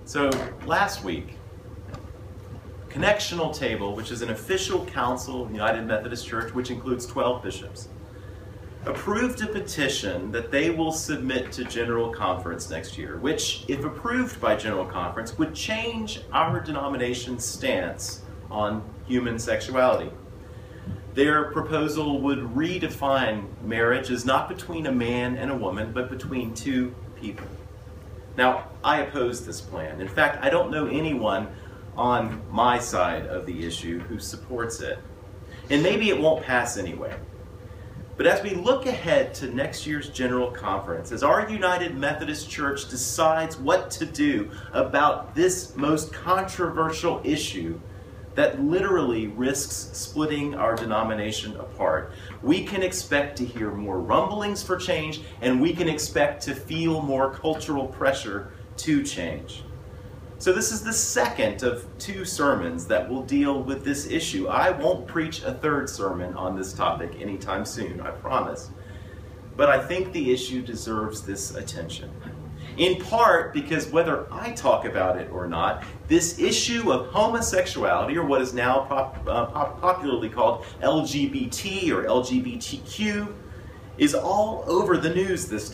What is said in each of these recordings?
So last week, Connectional Table, which is an official council of the United Methodist Church, which includes 12 bishops, approved a petition that they will submit to General Conference next year, which, if approved by General Conference, would change our denomination's stance on human sexuality. Their proposal would redefine marriage as not between a man and a woman, but between two people. Now, I oppose this plan. In fact, I don't know anyone on my side of the issue who supports it. And maybe it won't pass anyway. But as we look ahead to next year's General Conference, as our United Methodist Church decides what to do about this most controversial issue that literally risks splitting our denomination apart, we can expect to hear more rumblings for change, and we can expect to feel more cultural pressure to change. So this is the second of two sermons that will deal with this issue. I won't preach a third sermon on this topic anytime soon, I promise. But I think the issue deserves this attention. In part because whether I talk about it or not, this issue of homosexuality, or what is now popularly called LGBT or LGBTQ, is all over the news these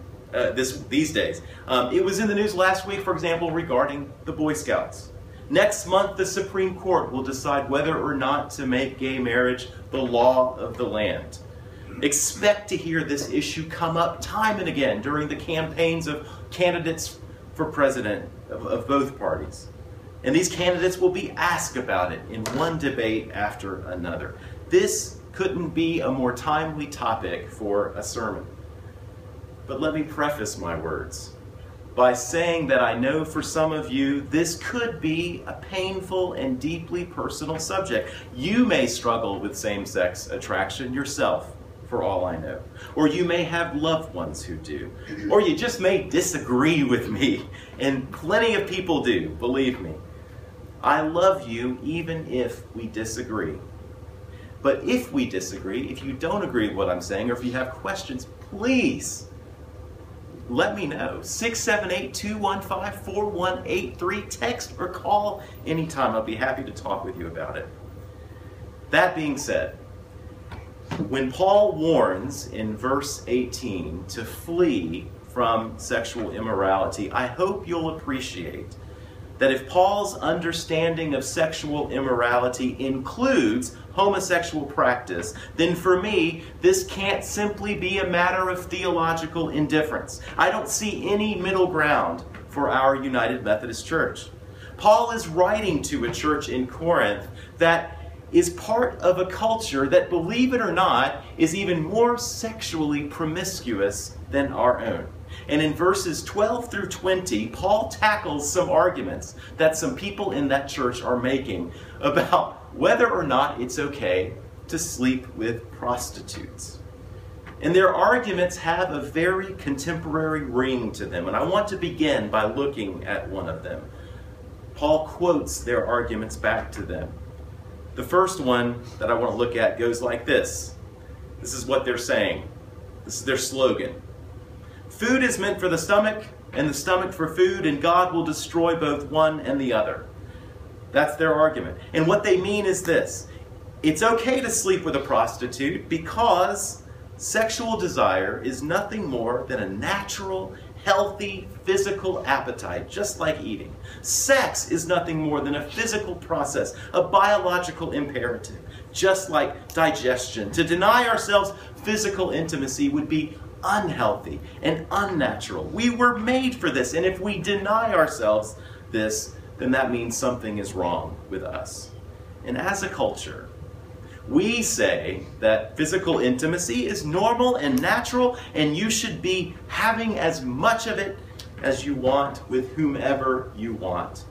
days. It was in the news last week, for example, regarding the Boy Scouts. Next month, the Supreme Court will decide whether or not to make gay marriage the law of the land. Expect to hear this issue come up time and again during the campaigns of candidates for president of both parties. And these candidates will be asked about it in one debate after another. This couldn't be a more timely topic for a sermon. But let me preface my words by saying that I know for some of you this could be a painful and deeply personal subject. You may struggle with same-sex attraction yourself, for all I know. Or you may have loved ones who do. Or you just may disagree with me. And plenty of people do, believe me. I love you even if we disagree. But if we disagree, if you don't agree with what I'm saying, or if you have questions, please let me know. 678-215-4183. Text or call anytime. I'll be happy to talk with you about it. That being said, when Paul warns in verse 18 to flee from sexual immorality, I hope you'll appreciate that if Paul's understanding of sexual immorality includes homosexual practice, then for me, this can't simply be a matter of theological indifference. I don't see any middle ground for our United Methodist Church. Paul is writing to a church in Corinth that is part of a culture that, believe it or not, is even more sexually promiscuous than our own. And in verses 12 through 20, Paul tackles some arguments that some people in that church are making about whether or not it's okay to sleep with prostitutes. And their arguments have a very contemporary ring to them, and I want to begin by looking at one of them. Paul quotes their arguments back to them. The first one that I want to look at goes like this. This is what they're saying. This is their slogan. Food is meant for the stomach, and the stomach for food, and God will destroy both one and the other. That's their argument. And what they mean is this. It's okay to sleep with a prostitute because sexual desire is nothing more than a natural, healthy, physical appetite, just like eating. Sex is nothing more than a physical process, a biological imperative, just like digestion. To deny ourselves physical intimacy would be unhealthy and unnatural. We were made for this, and if we deny ourselves this, then that means something is wrong with us. And as a culture, we say that physical intimacy is normal and natural, and you should be having as much of it as you want with whomever you want,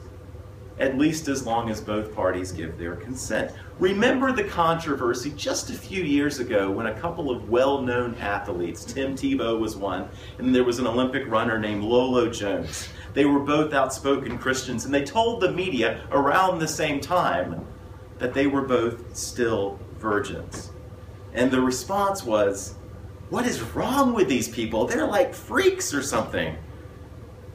at least as long as both parties give their consent. Remember the controversy just a few years ago when a couple of well-known athletes, Tim Tebow was one, and there was an Olympic runner named Lolo Jones. They were both outspoken Christians, and they told the media around the same time that they were both still virgins. And the response was, "What is wrong with these people? They're like freaks or something."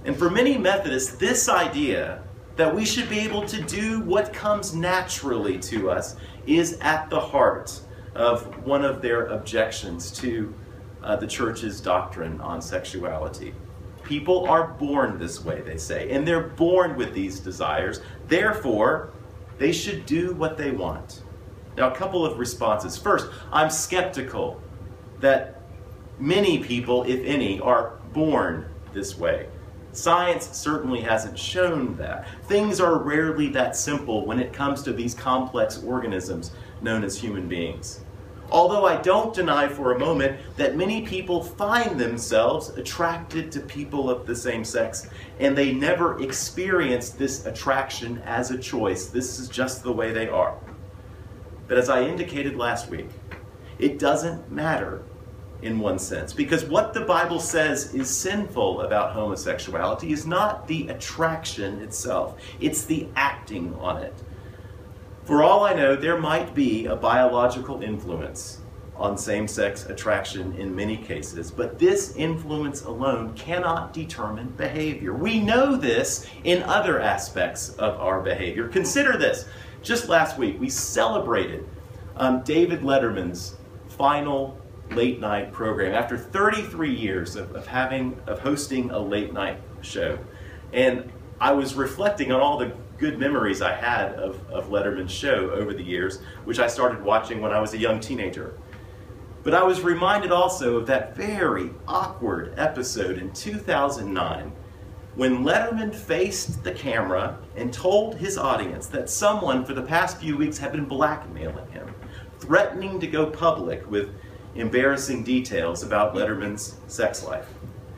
And for many Methodists, this idea that we should be able to do what comes naturally to us is at the heart of one of their objections to the church's doctrine on sexuality. People are born this way, they say, and they're born with these desires. Therefore, they should do what they want. Now, a couple of responses. First, I'm skeptical that many people, if any, are born this way. Science certainly hasn't shown that. Things are rarely that simple when it comes to these complex organisms known as human beings. Although I don't deny for a moment that many people find themselves attracted to people of the same sex, and they never experience this attraction as a choice. This is just the way they are. But as I indicated last week, it doesn't matter in one sense, because what the Bible says is sinful about homosexuality is not the attraction itself, it's the acting on it. For all I know, there might be a biological influence on same-sex attraction in many cases, but this influence alone cannot determine behavior. We know this in other aspects of our behavior. Consider this. Just last week, we celebrated David Letterman's final late-night program after 33 years of hosting a late-night show. And I was reflecting on all the good memories I had of Letterman's show over the years, which I started watching when I was a young teenager. But I was reminded also of that very awkward episode in 2009 when Letterman faced the camera and told his audience that someone for the past few weeks had been blackmailing him, threatening to go public with embarrassing details about Letterman's sex life.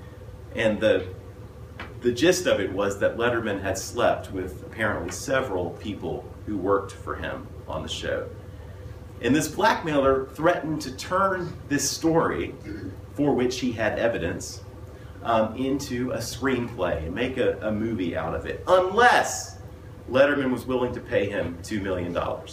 And the gist of it was that Letterman had slept with apparently several people who worked for him on the show. And this blackmailer threatened to turn this story, for which he had evidence, into a screenplay and make a movie out of it, unless Letterman was willing to pay him $2 million.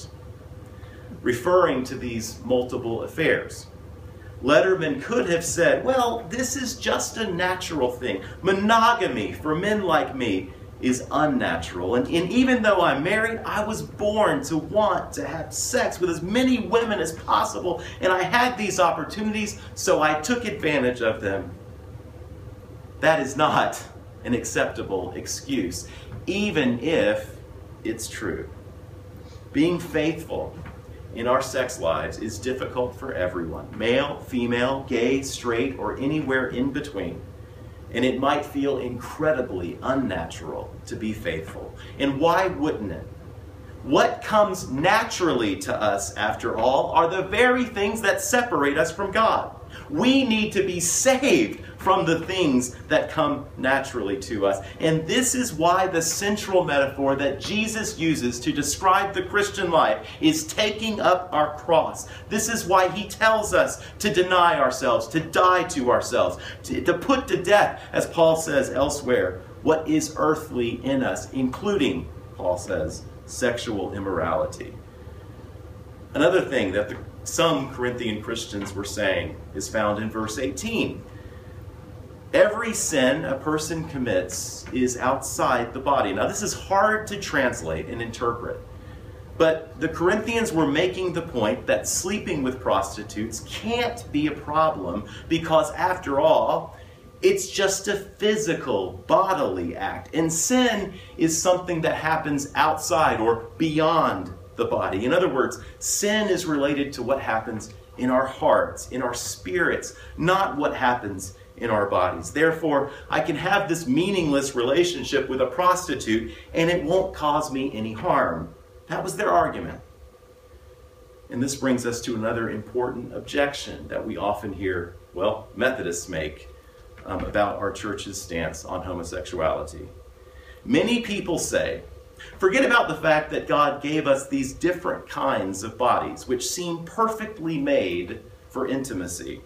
Referring to these multiple affairs, Letterman could have said, well, this is just a natural thing. Monogamy for men like me is unnatural. And even though I'm married, I was born to want to have sex with as many women as possible. And I had these opportunities, so I took advantage of them. That is not an acceptable excuse, even if it's true. Being faithful in our sex lives is difficult for everyone, male, female, gay, straight, or anywhere in between. And it might feel incredibly unnatural to be faithful. And why wouldn't it? What comes naturally to us, after all, are the very things that separate us from God. We need to be saved from the things that come naturally to us. And this is why the central metaphor that Jesus uses to describe the Christian life is taking up our cross. This is why he tells us to deny ourselves, to die to ourselves, to put to death, as Paul says elsewhere, what is earthly in us, including, Paul says, sexual immorality. Another thing that some Corinthian Christians were saying is found in verse 18. Every sin a person commits is outside the body. Now, this is hard to translate and interpret, but the Corinthians were making the point that sleeping with prostitutes can't be a problem because, after all, it's just a physical, bodily act. And sin is something that happens outside or beyond the body. In other words, sin is related to what happens in our hearts, in our spirits, not what happens in our bodies. Therefore, I can have this meaningless relationship with a prostitute and it won't cause me any harm. That was their argument. And this brings us to another important objection that we often hear, Methodists make about our church's stance on homosexuality. Many people say, forget about the fact that God gave us these different kinds of bodies, which seem perfectly made for intimacy.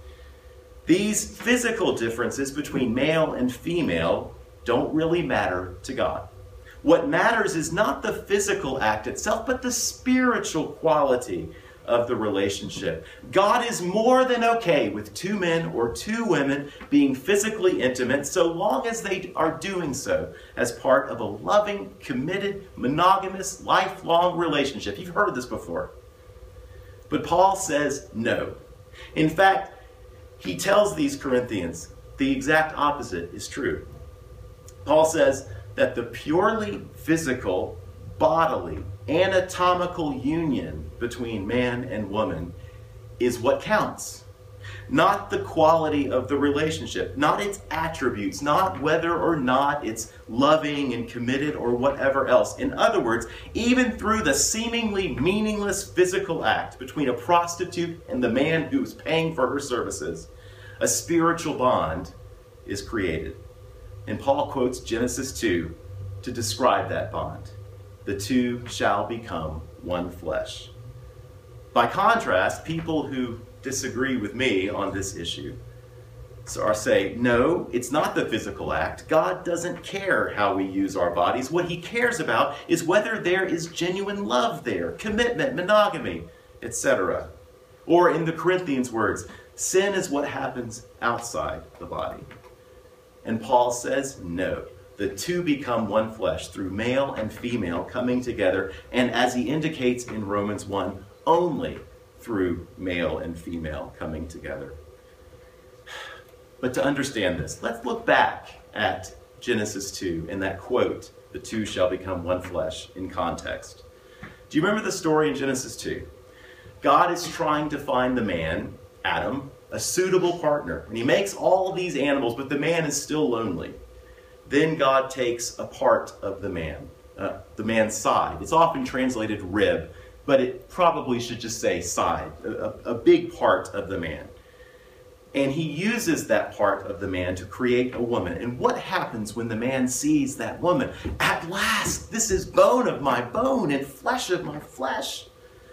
These physical differences between male and female don't really matter to God. What matters is not the physical act itself, but the spiritual quality of the relationship. God is more than okay with two men or two women being physically intimate so long as they are doing so as part of a loving, committed, monogamous, lifelong relationship. You've heard this before. But Paul says no. In fact, he tells these Corinthians the exact opposite is true. Paul says that the purely physical, bodily, anatomical union between man and woman is what counts. Not the quality of the relationship, not its attributes, not whether or not it's loving and committed or whatever else. In other words, even through the seemingly meaningless physical act between a prostitute and the man who's paying for her services, a spiritual bond is created. And Paul quotes Genesis 2 to describe that bond. The two shall become one flesh. By contrast, people who disagree with me on this issue say, no, it's not the physical act. God doesn't care how we use our bodies. What he cares about is whether there is genuine love there, commitment, monogamy, etc. Or in the Corinthians' words, sin is what happens outside the body. And Paul says, no. The two become one flesh through male and female coming together, and as he indicates in Romans 1, only through male and female coming together. But to understand this, let's look back at Genesis 2 and that quote, the two shall become one flesh, in context. Do you remember the story in Genesis 2? God is trying to find the man, Adam, a suitable partner. And he makes all of these animals, but the man is still lonely. Then God takes a part of the man's side. It's often translated rib, but it probably should just say side, a big part of the man. And he uses that part of the man to create a woman. And what happens when the man sees that woman? At last, this is bone of my bone and flesh of my flesh.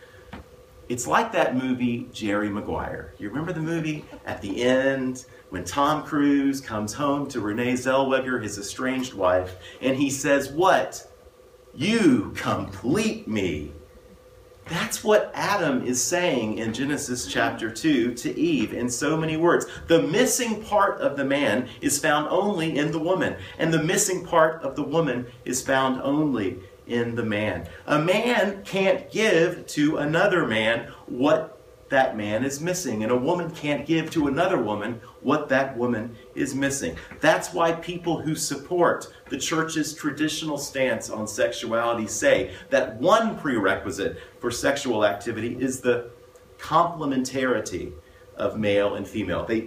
It's like that movie, Jerry Maguire. You remember the movie? At the end, when Tom Cruise comes home to Renee Zellweger, his estranged wife, and he says, what? You complete me. That's what Adam is saying in Genesis chapter 2 to Eve in so many words. The missing part of the man is found only in the woman, and the missing part of the woman is found only in the man. A man can't give to another man what that man is missing, and a woman can't give to another woman what that woman is missing. That's why people who support the church's traditional stance on sexuality say that one prerequisite for sexual activity is the complementarity of male and female. They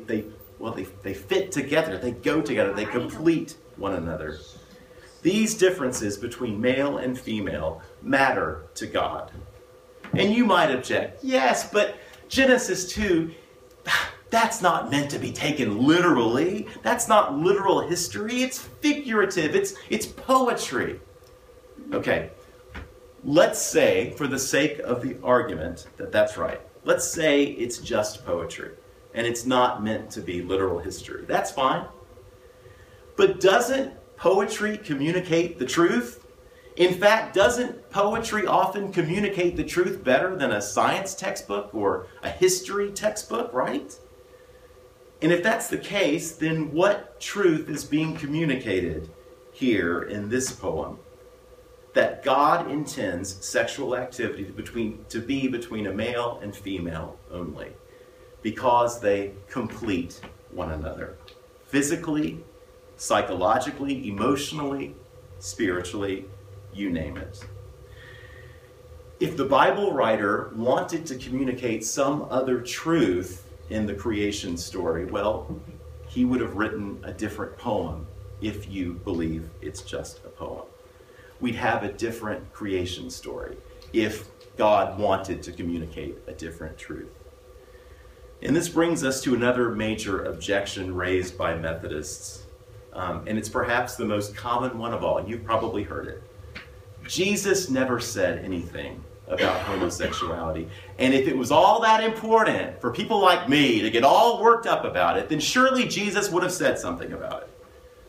fit together, they go together, they complete one another. These differences between male and female matter to God. And you might object, yes, but Genesis 2, that's not meant to be taken literally. That's not literal history. It's figurative. It's poetry. Okay, let's say, for the sake of the argument, that that's right. Let's say it's just poetry, and it's not meant to be literal history. That's fine. But doesn't poetry communicate the truth? In fact, doesn't poetry often communicate the truth better than a science textbook or a history textbook, right? And if that's the case, then what truth is being communicated here in this poem? That God intends sexual activity to be between a male and female only, because they complete one another. Physically, psychologically, emotionally, spiritually, you name it. If the Bible writer wanted to communicate some other truth in the creation story, well, he would have written a different poem if you believe it's just a poem. We'd have a different creation story if God wanted to communicate a different truth. And this brings us to another major objection raised by Methodists. And it's perhaps the most common one of all. You've probably heard it. Jesus never said anything about homosexuality. And if it was all that important for people like me to get all worked up about it, then surely Jesus would have said something about it.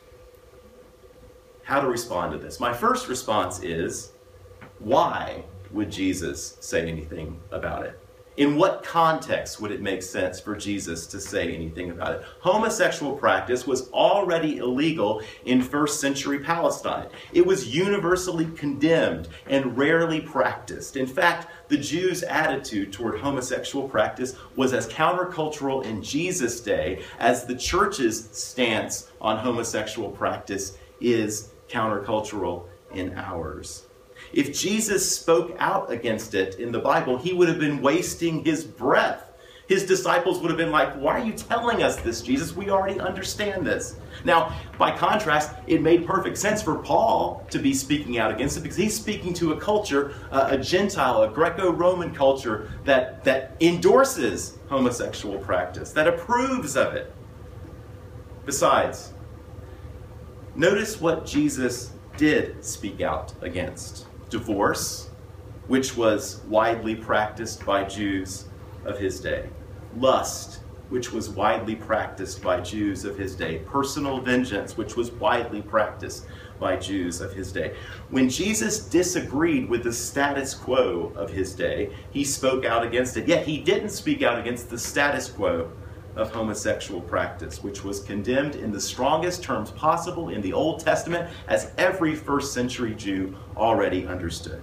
How to respond to this? My first response is, why would Jesus say anything about it? In what context would it make sense for Jesus to say anything about it? Homosexual practice was already illegal in first century Palestine. It was universally condemned and rarely practiced. In fact, the Jews' attitude toward homosexual practice was as countercultural in Jesus' day as the church's stance on homosexual practice is countercultural in ours. If Jesus spoke out against it in the Bible, he would have been wasting his breath. His disciples would have been like, why are you telling us this, Jesus? We already understand this. Now, by contrast, it made perfect sense for Paul to be speaking out against it because he's speaking to a culture, a Gentile, a Greco-Roman culture that endorses homosexual practice, that approves of it. Besides, notice what Jesus did speak out against. Divorce, which was widely practiced by Jews of his day. Lust, which was widely practiced by Jews of his day. Personal vengeance, which was widely practiced by Jews of his day. When Jesus disagreed with the status quo of his day, he spoke out against it. Yet he didn't speak out against the status quo of homosexual practice, which was condemned in the strongest terms possible in the Old Testament, as every first century Jew already understood.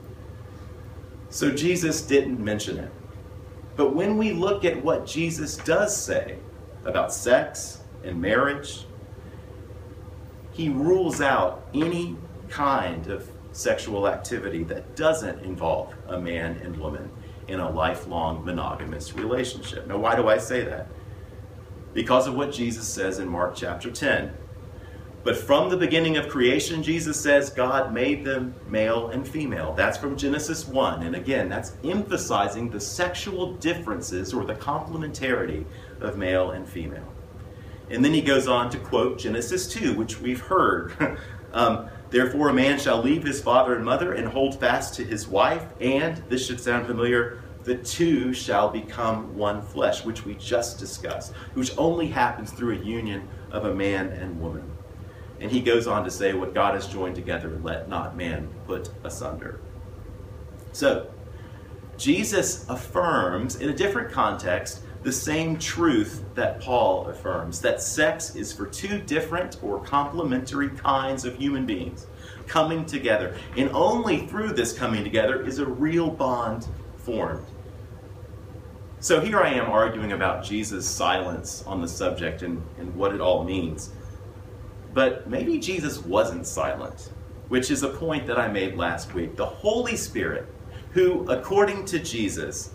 So Jesus didn't mention it. But when we look at what Jesus does say about sex and marriage, he rules out any kind of sexual activity that doesn't involve a man and woman in a lifelong monogamous relationship. Now, why do I say that? Because of what Jesus says in Mark chapter 10. But from the beginning of creation, Jesus says, God made them male and female. That's from Genesis 1. And again, that's emphasizing the sexual differences or the complementarity of male and female. And then he goes on to quote Genesis 2, which we've heard. Therefore, a man shall leave his father and mother and hold fast to his wife, and, this should sound familiar, the two shall become one flesh, which we just discussed, which only happens through a union of a man and woman. And he goes on to say, what God has joined together, let not man put asunder. So, Jesus affirms, in a different context, the same truth that Paul affirms, that sex is for two different or complementary kinds of human beings coming together. And only through this coming together is a real bond formed. So here I am arguing about Jesus' silence on the subject and what it all means. But maybe Jesus wasn't silent, which is a point that I made last week. The Holy Spirit, who, according to Jesus,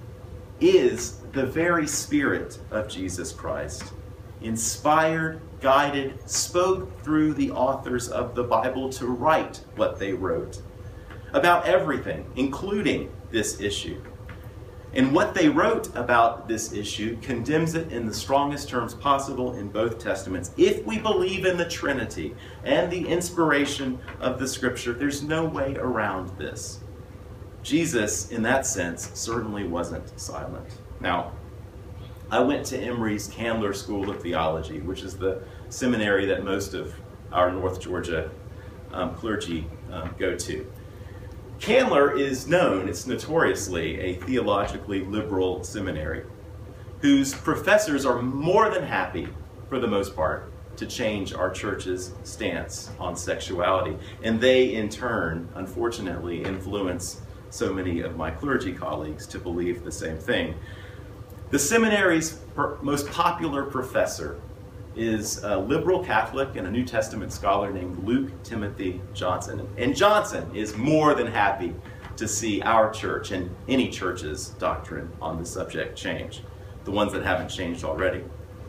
is the very Spirit of Jesus Christ, inspired, guided, spoke through the authors of the Bible to write what they wrote about everything, including this issue. And what they wrote about this issue condemns it in the strongest terms possible in both Testaments. If we believe in the Trinity and the inspiration of the Scripture, there's no way around this. Jesus, in that sense, certainly wasn't silent. Now, I went to Emory's Candler School of Theology, which is the seminary that most of our North Georgia clergy go to. Candler is known, it's notoriously a theologically liberal seminary, whose professors are more than happy, for the most part, to change our church's stance on sexuality. And they, in turn, unfortunately, influence so many of my clergy colleagues to believe the same thing. The seminary's most popular professor is a liberal Catholic and a New Testament scholar named Luke Timothy Johnson. And Johnson is more than happy to see our church and any church's doctrine on the subject change, the ones that haven't changed already.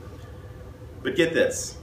But get this.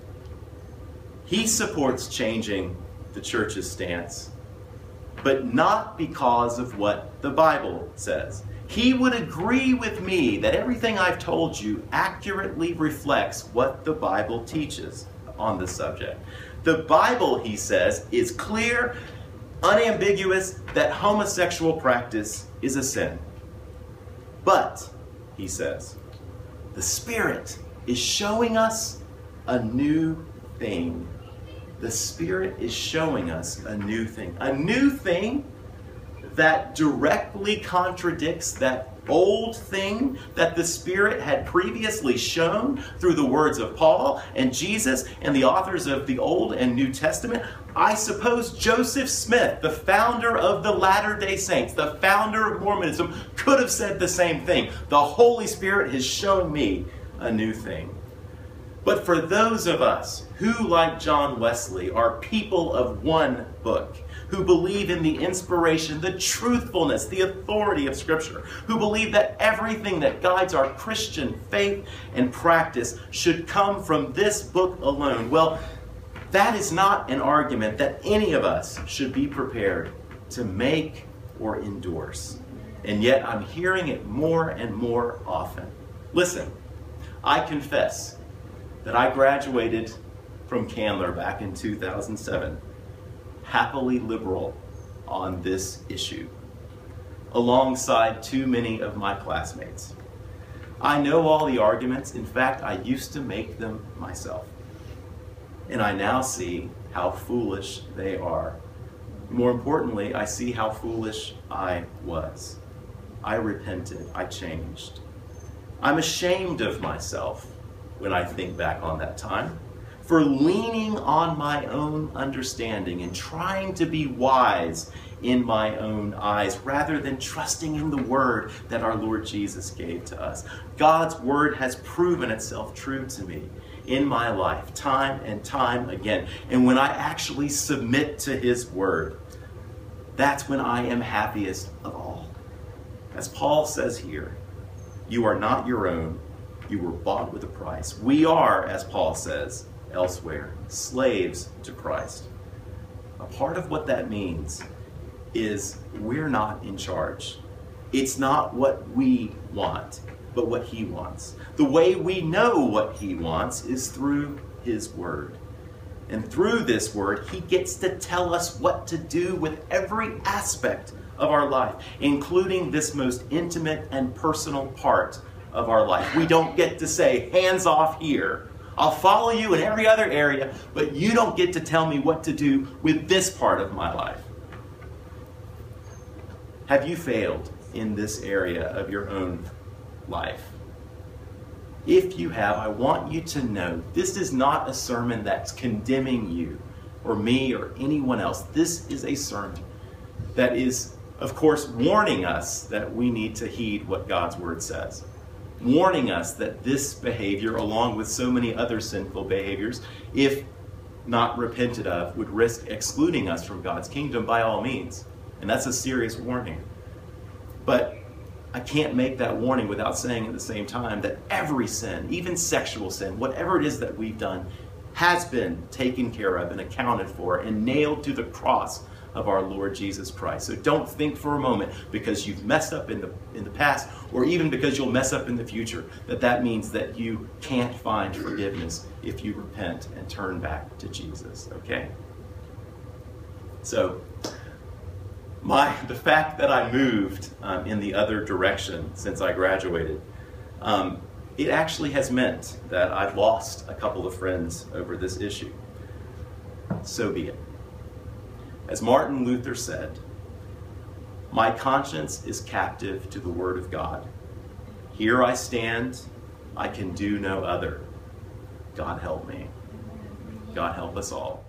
He supports changing the church's stance, but not because of what the Bible says. He would agree with me that everything I've told you accurately reflects what the Bible teaches on the subject. The Bible, he says, is clear, unambiguous, that homosexual practice is a sin. But, he says, the Spirit is showing us a new thing. The Spirit is showing us a new thing. A new thing that directly contradicts that old thing that the Spirit had previously shown through the words of Paul and Jesus and the authors of the Old and New Testament, I suppose Joseph Smith, the founder of the Latter-day Saints, the founder of Mormonism, could have said the same thing. The Holy Spirit has shown me a new thing. But for those of us who, like John Wesley, are people of one book, who believe in the inspiration, the truthfulness, the authority of Scripture, who believe that everything that guides our Christian faith and practice should come from this book alone, well, that is not an argument that any of us should be prepared to make or endorse. And yet I'm hearing it more and more often. Listen, I confess that I graduated from Candler back in 2007, happily liberal on this issue, alongside too many of my classmates. I know all the arguments. In fact, I used to make them myself. And I now see how foolish they are. More importantly, I see how foolish I was. I repented. I changed. I'm ashamed of myself when I think back on that time, for leaning on my own understanding and trying to be wise in my own eyes rather than trusting in the word that our Lord Jesus gave to us. God's word has proven itself true to me in my life time and time again. And when I actually submit to his word, that's when I am happiest of all. As Paul says here, you are not your own. You were bought with a price. We are, as Paul says elsewhere, slaves to Christ. A part of what that means is we're not in charge. It's not what we want, but what he wants. The way we know what he wants is through his word. And through this word, he gets to tell us what to do with every aspect of our life, including this most intimate and personal part of our life. We don't get to say, hands off here. I'll follow you in every other area, but you don't get to tell me what to do with this part of my life. Have you failed in this area of your own life? If you have, I want you to know this is not a sermon that's condemning you or me or anyone else. This is a sermon that is, of course, warning us that we need to heed what God's word says. Warning us that this behavior, along with so many other sinful behaviors, if not repented of, would risk excluding us from God's kingdom by all means. And that's a serious warning. But I can't make that warning without saying at the same time that every sin, even sexual sin, whatever it is that we've done, has been taken care of and accounted for and nailed to the cross of our Lord Jesus Christ. So don't think for a moment because you've messed up in the past, or even because you'll mess up in the future, that means that you can't find forgiveness if you repent and turn back to Jesus, okay? So the fact that I moved in the other direction since I graduated, it actually has meant that I've lost a couple of friends over this issue. So be it. As Martin Luther said, my conscience is captive to the word of God. Here I stand, I can do no other. God help me. God help us all.